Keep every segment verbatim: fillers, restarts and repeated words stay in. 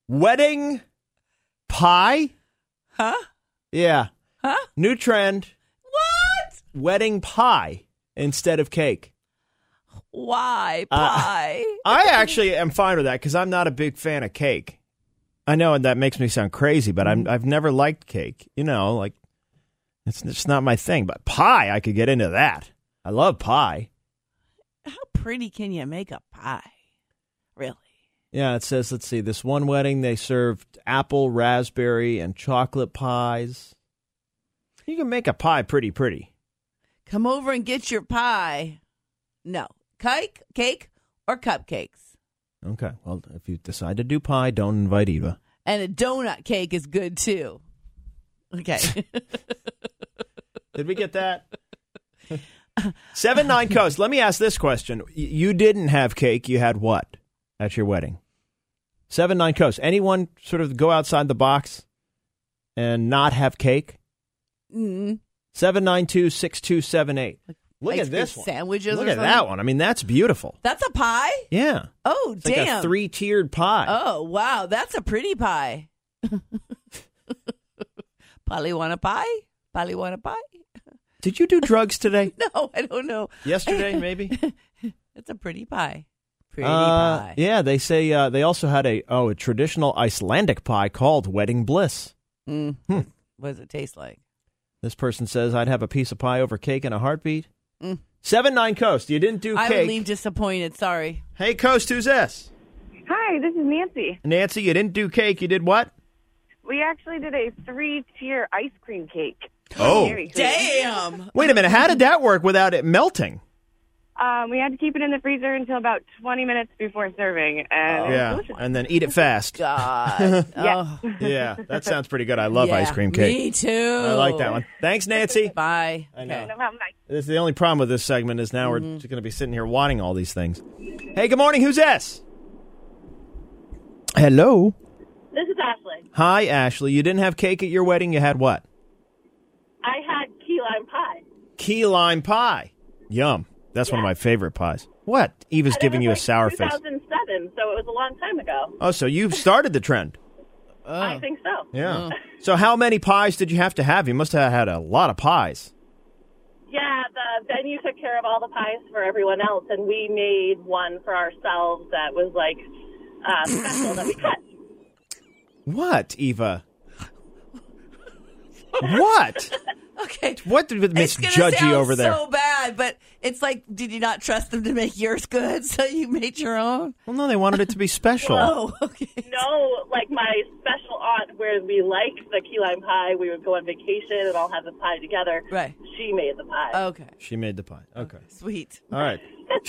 Wedding pie? Huh? Yeah. Huh? New trend. What? Wedding pie instead of cake. Why pie? Uh, I actually am fine with that because I'm not a big fan of cake. I know that makes me sound crazy, but I'm, I've never liked cake. You know, like, it's just not my thing. But pie, I could get into that. I love pie. How pretty can you make a pie? Really? Yeah, it says, let's see, this one wedding, they served apple, raspberry, and chocolate pies. You can make a pie pretty pretty. Come over and get your pie. No. Cake, cake, or cupcakes. Okay, well, if you decide to do pie, don't invite Eva. And a donut cake is good, too. Okay. Did we get that? Seven Nine Coast. Let me ask this question. You didn't have cake. You had what at your wedding? Seven Nine Coast. Anyone sort of go outside the box and not have cake? Mm-hmm. Seven nine two six two seven eight. Look Ice at this cream one. Sandwiches. Look or at something? that one. I mean, that's beautiful. That's a pie? Yeah. Oh, It's damn. like a three-tiered pie. Oh, wow. That's a pretty pie. Polly want a pie? Polly want a pie? Did you do drugs today? No, I don't know. Yesterday, maybe? It's a pretty pie. Pretty Uh, pie. yeah, they say uh, they also had a oh a traditional Icelandic pie called Wedding Bliss. Mm. Hmm. What does it taste like? This person says, I'd have a piece of pie over cake in a heartbeat. Mm. Seven Nine Coast, you didn't do I cake. would leave disappointed. Sorry. Hey, Coast, who's this? Hi, this is Nancy. Nancy, you didn't do cake. You did what? We actually did a three-tier ice cream cake. Oh. Dairy Queen. Damn. Wait a minute. How did that work without it melting? Um, we had to keep it in the freezer until about twenty minutes before serving. And it was yeah, delicious. and then eat it fast. God. Oh. Yeah, that sounds pretty good. I love Yeah, ice cream cake. Me too. I like that one. Thanks, Nancy. Bye. I know. No problem. Bye. This is the only problem with this segment is now we're just going to be sitting here wanting all these things. Hey, good morning. Who's this? Hello. This is Ashley. Hi, Ashley. You didn't have cake at your wedding. You had what? I had key lime pie. Key lime pie. Yum. That's one of Yeah. my favorite pies. What? Eva's And giving it you a was like sour face. two thousand seven, so it was a long time ago. Oh, so you've started the trend. I think so. Yeah. So how many pies did you have to have? You must have had a lot of pies. Yeah, the venue took care of all the pies for everyone else, and we made one for ourselves that was like uh, special that we cut. What, Eva? What? Okay. What did Miss It's gonna Judgy sound over there? so bad, but it's like, did you not trust them to make yours good, so you made your own? Well, no, they wanted it to be special. Oh, okay. No, like my special aunt, where we liked the key lime pie, we would go on vacation and all have the pie together. Right. She made the pie. Okay. She made the pie. Okay. Sweet. All right.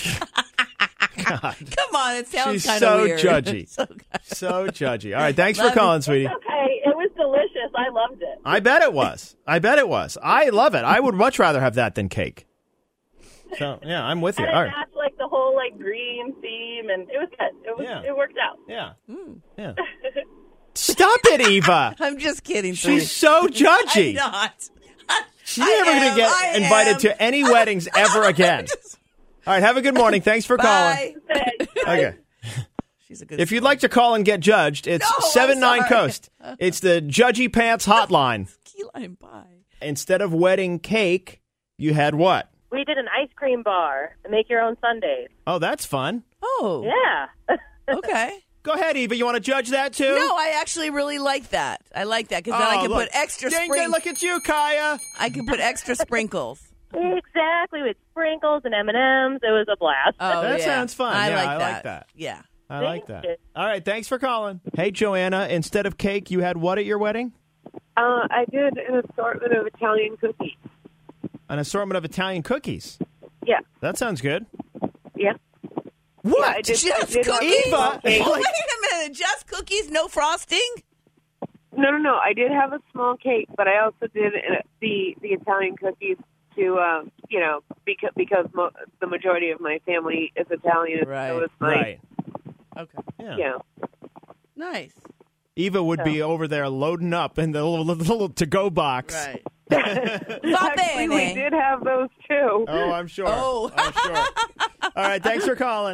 God. Come on, it sounds She's kind of so weird. judgy. so good. So judgy. All right. Thanks Love for calling, it. sweetie. Okay, it was delicious. I loved it. I bet it was. I bet it was. I love it. I would much rather have that than cake. So, yeah, I'm with you. And All it right. matched like the whole like green theme, and it was good. It was. Yeah. It worked out. Yeah. Yeah. Stop it, Eva. I'm just kidding. sweetie. She's so judgy. I'm not. She's I never going am, to get I invited am. to any weddings ever again. All right. Have a good morning. Thanks for calling. Bye. Okay. She's a good If you'd like to call and get judged, it's No, I'm seven nine sorry. Coast. It's the Judgy Pants hotline. key lime pie. Instead of wedding cake, you had what? We did an ice cream bar. Make your own sundaes. Oh, that's fun. Oh, Yeah. okay. Go ahead, Eva. You want to judge that too? No, I actually really like that. I like that because then I Oh, can look. put extra Ding, ding, sprinkles. look at you, Kaya. I can put extra sprinkles. Exactly, with sprinkles and M and M's. It was a blast. Oh, That yeah. sounds fun. I Yeah, like I that. like that. Yeah. I like that. you. All right, thanks for calling. Hey, Joanna, instead of cake, you had what at your wedding? Uh, I did an assortment of Italian cookies. An assortment of Italian cookies. Yeah. That sounds good. Yeah. What? I did, I Just did have cookies? a small Eva, cake. Oh, wait a minute. Just cookies, no frosting? No, no, no. I did have a small cake, but I also did uh, the the Italian cookies to, um, you know, because because mo- the majority of my family is Italian. Right. So it's like, Right. Okay. Yeah. you know, Nice. Eva would be over there loading up in the little, little to-go box. Right. actually, we did have those too. Oh, I'm sure. Oh. I'm sure. All right, thanks for calling.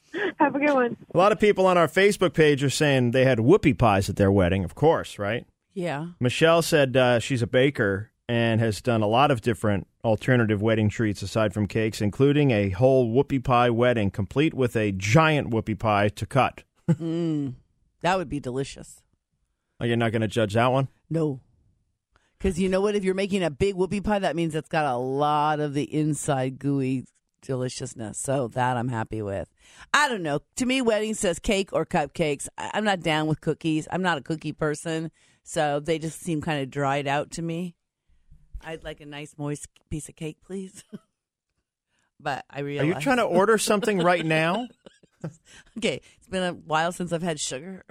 Have a good one. A lot of people on our Facebook page are saying they had whoopie pies at their wedding, of course, right? Yeah. Michelle said uh, she's a baker and has done a lot of different alternative wedding treats aside from cakes, including a whole whoopie pie wedding, complete with a giant whoopie pie to cut. mm, that would be delicious. Oh, you're not going to judge that one? No. Because you know what? If you're making a big whoopie pie, that means it's got a lot of the inside gooey deliciousness. So that I'm happy with. I don't know. To me, wedding says cake or cupcakes. I- I'm not down with cookies. I'm not a cookie person. So they just seem kind of dried out to me. I'd like a nice, moist piece of cake, please. But I realize. Are you trying to order something right now? Okay. It's been a while since I've had sugar.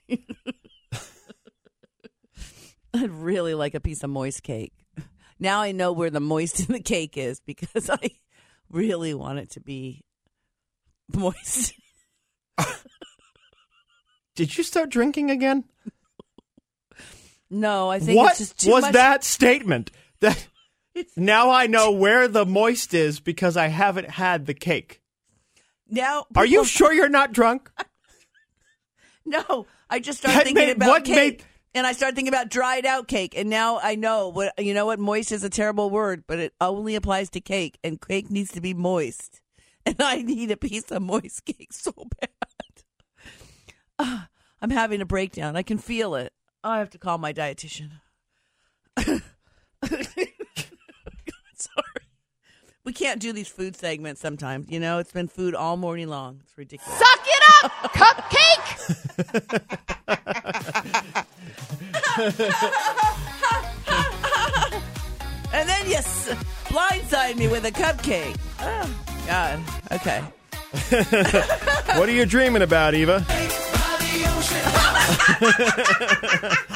I'd really like a piece of moist cake. Now I know where the moist in the cake is because I really want it to be moist. Did you start drinking again? No, I think what it's just too was much. that statement? That now I know where the moist is because I haven't had the cake. Now, Are you people- sure you're not drunk? No, I just started That thinking made- about what cake. made- And I started thinking about dried out cake, and now I know what you know. What moist is a terrible word, but it only applies to cake, and cake needs to be moist. And I need a piece of moist cake so bad. Uh, I'm having a breakdown. I can feel it. I have to call my dietitian. Sorry, we can't do these food segments sometimes. You know, it's been food all morning long. It's ridiculous. Suck it up, cupcake! And then you s- blindside me with a cupcake. Oh, God. Okay. What are you dreaming about, Eva?